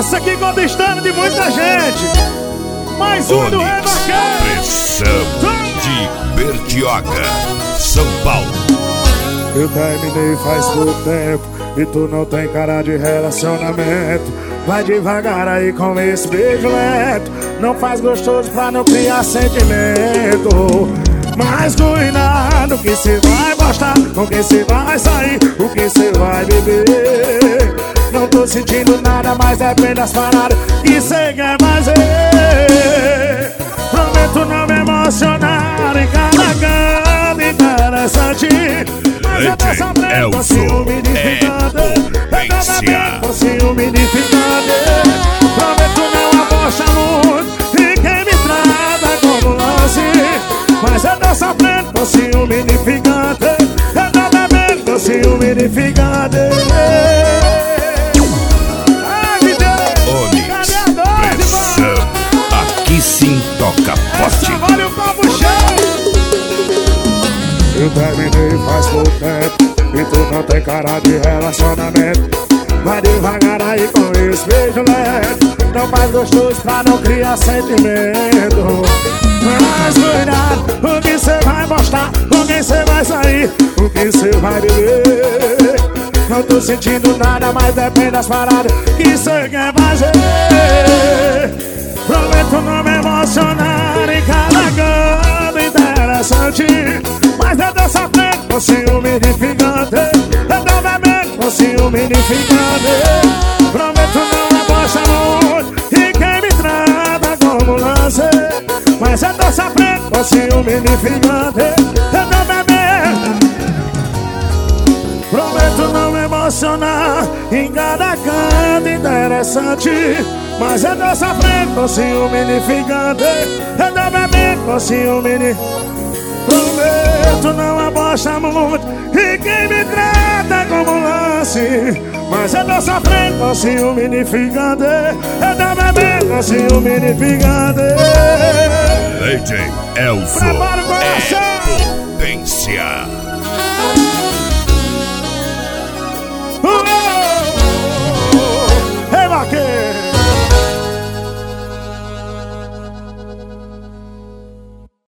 Essa aqui conquistando de muita gente. Mais um do Rei Vaqueiro. Pressão de Bertioga, São Paulo. Eu terminei faz pouco tempo e tu não tem cara de relacionamento. Vai devagar aí com esse beijo lento. Não faz gostoso pra não criar sentimento. Mas cuidado que cê vai gostar, com quem cê vai sair, o que cê vai beber. Não tô sentindo nada, mas depende das paradas que cê quer fazer. Prometo não me emocionar em cada canto interessante. Mas eu tô sofrendo com ciúme de ficante. Com ciúme de ficante. Prometo não apostar muito em quem me trata como lance. Mas eu tô sofrendo com ciúme de ficante. Eu tô bebendo com ciúme de ficante. Onix, pressão. Aqui sim toca forte. Olha o papo cheio. Eu terminei faz pouco tempo e tu não tem cara de relacionamento. Vai devagar aí com esse beijo lento. Não faz gostoso pra não criar sentimento. Mas cuidado, o que cê vai mostrar, com quem cê vai sair, o que cê vai beber. Não tô sentindo nada, mas depende das paradas que cê quer fazer. Prometo não me emocionar em cada canto interessante. Mas eu tô sofrendo com ciúme de ficante. Eu tô bebendo com ciúme de ficante. Prometo não apostar muito e quem me trata como lance. Mas eu tô sofrendo com ciúme de ficante. Eu tô bebendo. Prometo não me emocionar em cada canto interessante. Mas eu tô sofrendo com ciúme de ficante. Eu tô bebendo com ciúme de... Prometo não apostar muito e quem me trata como lance. Mas eu tô sofrendo com ciúme de ficante. Eu tô bebendo com ciúme de ficante. DJ Elfo Prepara o coração. é potência.